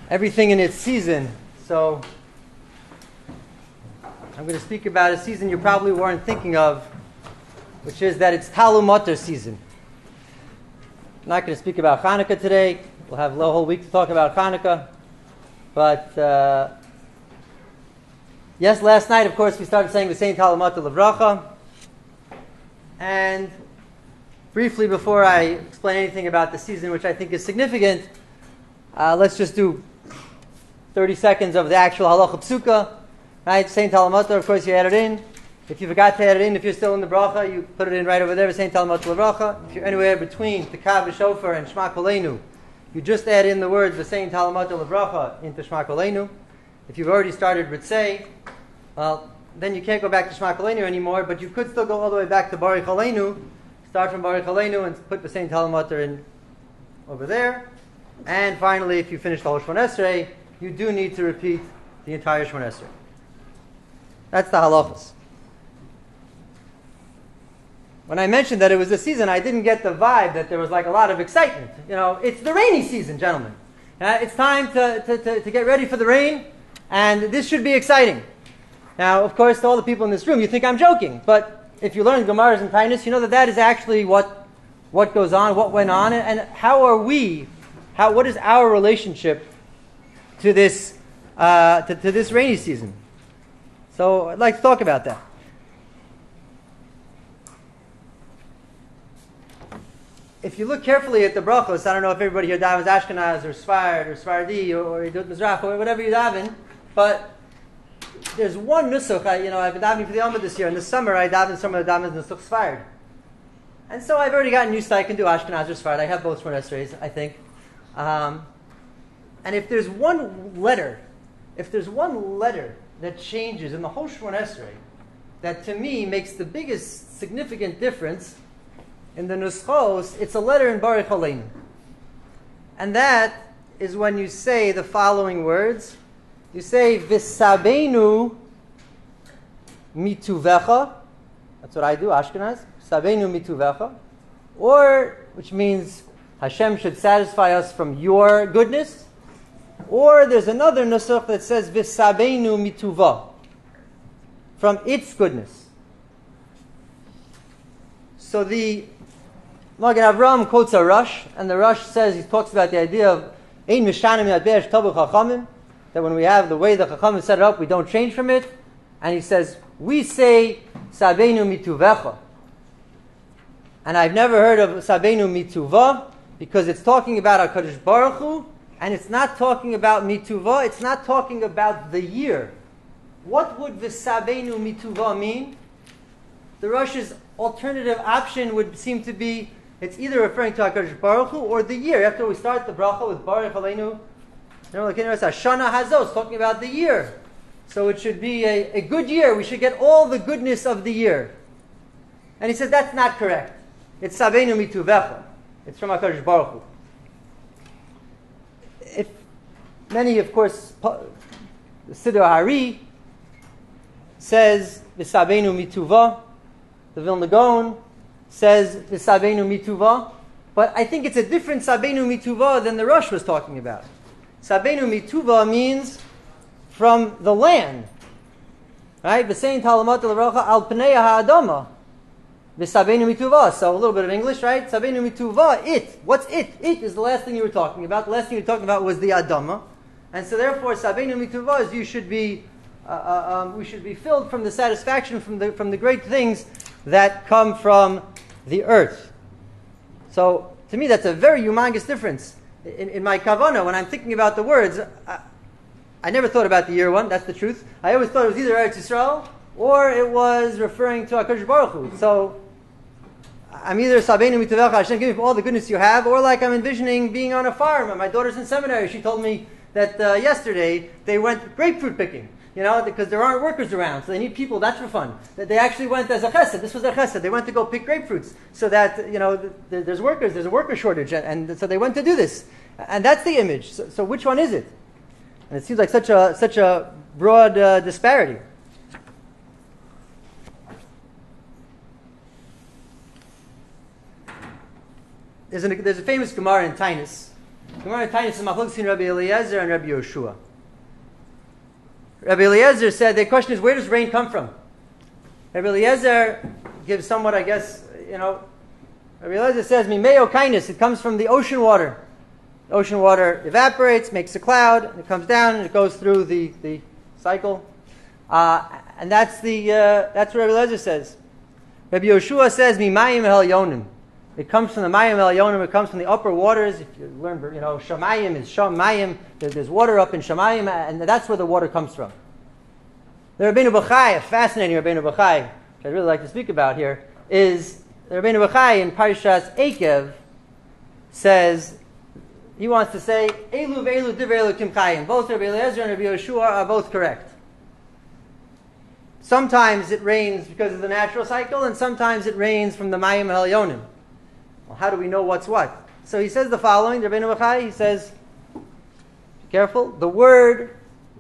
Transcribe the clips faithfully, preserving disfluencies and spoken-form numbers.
everything in its season. So I'm going to speak about a season you probably weren't thinking of, which is that it's Talmud Matter season. I'm not going to speak about Hanukkah today. We'll have the whole week to talk about Hanukkah. But uh, yes, last night, of course, we started saying the same Talmud Matter Levracha. And briefly, before I explain anything about the season, which I think is significant, uh, let's just do thirty seconds of the actual halacha psuka. Right, Saint Talmud, of course, you add it in. If you forgot to add it in, if you're still in the bracha, you put it in right over there. Saint Talmud Levracha. If you're anywhere between Tekav V'Shofar and Shema Koleinu, you just add in the words the Saint Talmud Levracha into Shema Koleinu. If you've already started Ritzei, well, then you can't go back to Shema Koleinu anymore, but you could still go all the way back to Baruch Aleinu. Start from Baruch Aleinu and put the Saint Talmud in over there. And finally, if you finish the whole Shemon Esrei, you do need to repeat the entire Shemon Esrei. That's the halachas. When I mentioned that it was the season, I didn't get the vibe that there was like a lot of excitement. You know, it's the rainy season, gentlemen. Uh, it's time to, to, to, to get ready for the rain, and this should be exciting. Now, of course, to all the people in this room, you think I'm joking, but if you learn Gemaras and Tainus, you know that that is actually what what goes on, what went on, and how are we, how what is our relationship to this uh, to, to this rainy season? So I'd like to talk about that. If you look carefully at the brachos, I don't know if everybody here davens Ashkenaz or Sfard or Sfardi or, or Yidut Mizrach or whatever you daven, but there's one nusach. I, you know, I've been davening for the Alma this year. In the summer, I daven some of the davens nusach Sfard, and so I've already gotten used to I can do Ashkenaz or Sfard. I have both Shemon Esreis, I think. Um, and if there's one letter, if there's one letter that changes in the whole Shemon Esrei, that to me makes the biggest significant difference in the Nuschos, it's a letter in Baruch Aleinu. And that is when you say the following words. You say, V'sabeinu mituvecha. That's what I do, Ashkenaz. Sabeinu mituvecha. Or, which means Hashem should satisfy us from your goodness. Or there's another nusach that says V'sabeinu mituva, from its goodness. So the Magen Avraham quotes a Rush, and the Rush says, he talks about the idea of Ein mishanim yadbesh tabu chachamim, that when we have the way the chachamim set it up, we don't change from it. And he says, we say Sabeinu mituvecha. And I've never heard of Sabeinu mituva, because it's talking about HaKadosh Baruch Hu, and it's not talking about mituva, it's not talking about the year. What would V'sabeinu mituva mean? The Rush's alternative option would seem to be, it's either referring to HaKadosh Baruch Hu or the year. After we start the bracha with Baruch Aleinu, Shana Hazos, talking about the year. So it should be a, a good year. We should get all the goodness of the year. And he says that's not correct. It's Sabeinu mituvecha. It's from HaKadosh Baruch Hu. If many, of course, the Siddur Hari says V'sabeinu mituva. The Vilna Gaon says V'sabeinu mituva. But I think it's a different Sabeinu mituva than the Rush was talking about. Sabeinu mituva means from the land. Right? V'sein Talmud Levracha al pnei ha'adama. V'sabeinu mituva. So a little bit of English, right? Sabeinu mituva, it. What's it? It is the last thing you were talking about. The last thing you were talking about was the Adama. And so therefore, Sabeinu mituva is you should be, uh, uh, um, we should be filled from the satisfaction from the from the great things that come from the earth. So to me, that's a very humongous difference. In, in my kavanah, when I'm thinking about the words, I, I never thought about the year one. That's the truth. I always thought it was either Eretz Yisrael or it was referring to HaKadosh Baruch Hu. So I'm either Sabeinu mituvecha, Hashem, give me all the goodness you have, or like I'm envisioning being on a farm. And my daughter's in seminary. She told me that uh, yesterday they went grapefruit picking. You know, because there aren't workers around, so they need people. That's for fun. That they actually went as a chesed. This was their chesed. They went to go pick grapefruits, so that you know th- th- there's workers. There's a worker shortage, and, and so they went to do this. And that's the image. So, so which one is it? And it seems like such a such a broad uh, disparity. There's, an, there's a famous Gemara in Tainus Gemara in Taanis is machlokes between Rabbi Eliezer and Rabbi Yehoshua. Rabbi Eliezer said, the question is, where does rain come from? Rabbi Eliezer gives somewhat, I guess, you know, Rabbi Eliezer says, Mimeo kindness, it comes from the ocean water. The ocean water evaporates, makes a cloud, and it comes down, and it goes through the, the cycle. Uh, and that's the uh, that's what Rabbi Eliezer says. Rabbi Yehoshua says, Mimayim el yonim. It comes from the Mayim el yonim, it comes from the upper waters. If you learn, you know, Shamayim is Shamayim, there's water up in Shamayim, and that's where the water comes from. The Rabbeinu Bachai, a fascinating Rabbeinu Bachai, which I'd really like to speak about here, is the Rabbeinu Bachai in Parshas Eikev says, he wants to say, Elu ve'elu divrei Elokim chayim. Both Rabbi Eliezer and Rabbi Yehoshua are both correct. Sometimes it rains because of the natural cycle, and sometimes it rains from the Mayim Elyonim. Well, how do we know what's what? So he says the following, Rabbeinu Bachai, he says, be careful, the word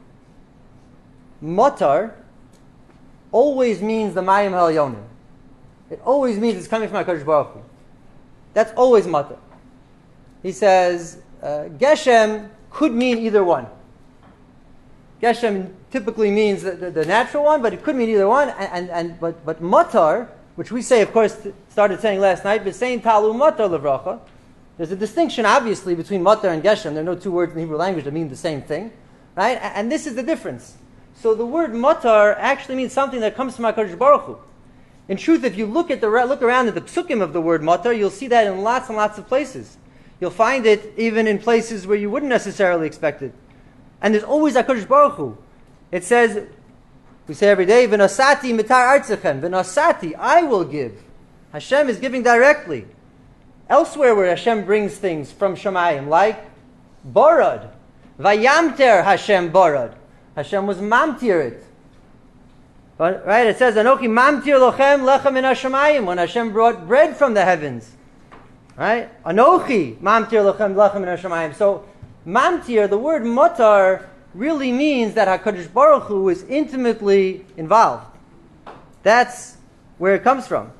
motar always means the Mayim Elyonim. It always means it's coming from HaKadosh Baruch Hu. That's always motar. He says, uh, Geshem could mean either one. Geshem typically means the, the, the natural one, but it could mean either one. And, and, and but but matar, which we say, of course, started saying last night, but saying talu matar levracha. There's a distinction, obviously, between matar and geshem. There are no two words in the Hebrew language that mean the same thing, right? And, and this is the difference. So the word matar actually means something that comes from HaKadosh Baruch Hu. In truth, if you look at the look around at the psukim of the word matar, you'll see that in lots and lots of places. You'll find it even in places where you wouldn't necessarily expect it. And there's always HaKadosh Baruch Hu. It says, we say every day, V'nosati mitar artzechem. V'nosati, I will give. Hashem is giving directly. Elsewhere where Hashem brings things from Shemayim, like Borad. Vayamter Hashem Borad. Hashem was mamtir it. But, right, it says, Anochi mamtir lochem lechem min hashemayim. When Hashem brought bread from the heavens. Right? Anochi mamtir lechem lechem min hashemayim. So, mamtir, the word motar, really means that HaKadosh Baruch Hu is intimately involved. That's where it comes from.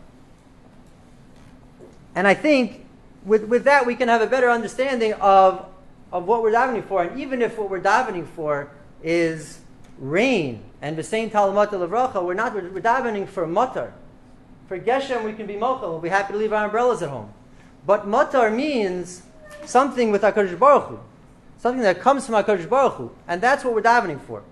And I think with, with that we can have a better understanding of, of what we're davening for. And even if what we're davening for is rain, and b'sein tal matar levracha, we're not we're davening for matar. For geshem we can be mochel, we'll be happy to leave our umbrellas at home. But matar means something with HaKadosh Baruch Hu. Something that comes from HaKadosh Baruch Hu. And that's what we're davening for.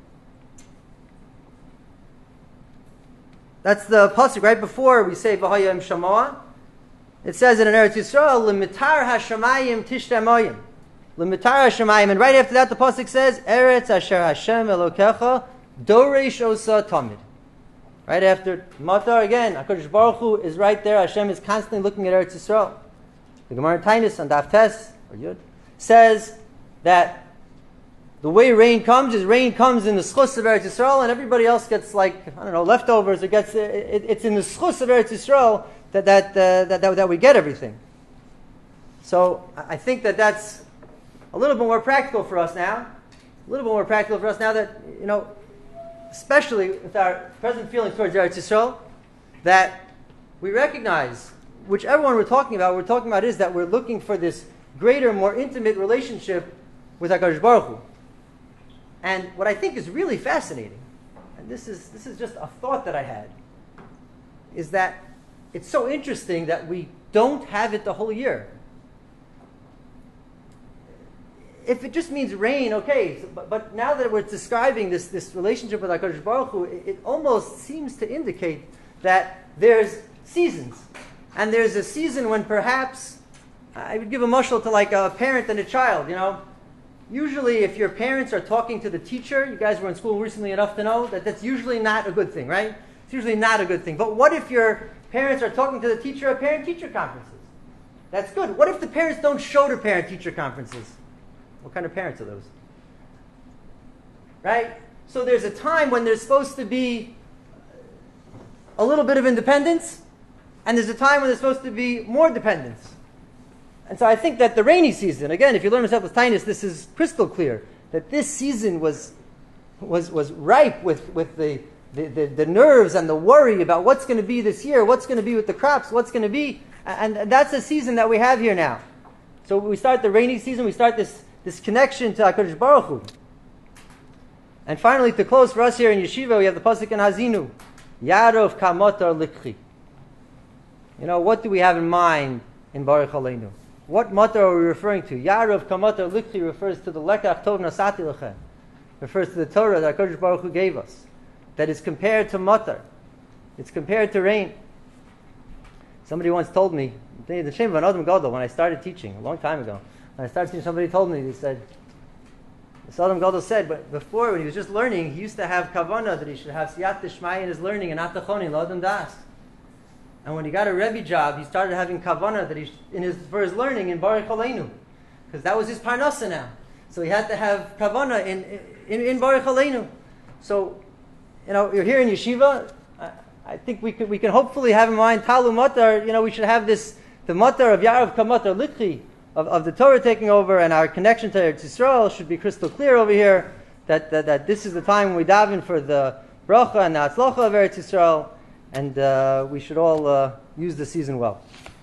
That's the pasuk right before we say V'hayim Shamoah. It says in Eretz Yisrael, L'mitar hashamayim tishtamoyim. L'mitar hashamayim. And right after that the pasuk says, Eretz asher Hashem Elokecha doresh osa tamid. Right after Matar again, HaKadosh Baruch Hu is right there. Hashem is constantly looking at Eretz Yisrael. The Gemara in Taanis on Daf Tes, or Yud, says that the way rain comes is rain comes in the schus of Eretz Yisrael, and everybody else gets like, I don't know, leftovers, or gets, it, it, it's in the schus of Eretz Yisrael that, that, uh, that, that, that we get everything. So I think that that's a little bit more practical for us now, a little bit more practical for us now that, you know, especially with our present feelings towards Eretz Yisrael, that we recognize, whichever one we're talking about, what we're talking about is that we're looking for this greater, more intimate relationship with HaKadosh Baruch Hu. And what I think is really fascinating, and this is this is just a thought that I had, is that it's so interesting that we don't have it the whole year. If it just means rain, okay, so, but, but now that we're describing this, this relationship with HaKadosh Baruch Hu, it, it almost seems to indicate that there's seasons. And there's a season when perhaps, I would give a mashal to like a parent and a child, you know. Usually if your parents are talking to the teacher, you guys were in school recently enough to know that that's usually not a good thing, right? It's usually not a good thing. But what if your parents are talking to the teacher at parent-teacher conferences? That's good. What if the parents don't show to parent-teacher conferences? What kind of parents are those? Right? So there's a time when there's supposed to be a little bit of independence, and there's a time when there's supposed to be more dependence. And so I think that the rainy season, again, if you learn yourself with Taanis, this is crystal clear, that this season was was was ripe with, with the, the, the, the nerves and the worry about what's going to be this year, what's going to be with the crops, what's going to be, and, and that's the season that we have here now. So we start the rainy season, we start this, this connection to HaKadosh Baruch Hu. And finally, to close for us here in Yeshiva, we have the pasuk in Hazinu, Yarov Kamotar Likchi. You know, what do we have in mind in Baruch Aleinu? What matar are we referring to? Yarov Kamotar Likchi refers to the Lekach Tov Nasati Lechem. Refers to the Torah that HaKadosh Baruch Hu gave us. That is compared to matar. It's compared to rain. Somebody once told me, the shame of an Adam Gadol, when I started teaching, a long time ago, when I started teaching, somebody told me, he said, this Adam Gadol said, but before, when he was just learning, he used to have kavanah, that he should have siyat d'shmaya in his learning, and atachoni, l'adam das. And when he got a Rebbe job, he started having kavanah, that he, in his, for his learning in Baruch Aleinu, because that was his parnasa now. So he had to have kavanah in, in, in Baruch Aleinu. So, you know, you're here in yeshiva, I, I think we could, we can hopefully have in mind, talu matar, you know, we should have this, the matar of Yarav Kamatar Likhi, of, of the Torah taking over, and our connection to Eretz Yisrael should be crystal clear over here, that, that, that this is the time when we daven for the bracha and the atzlacha of Eretz Yisrael, and uh, we should all uh, use the season well.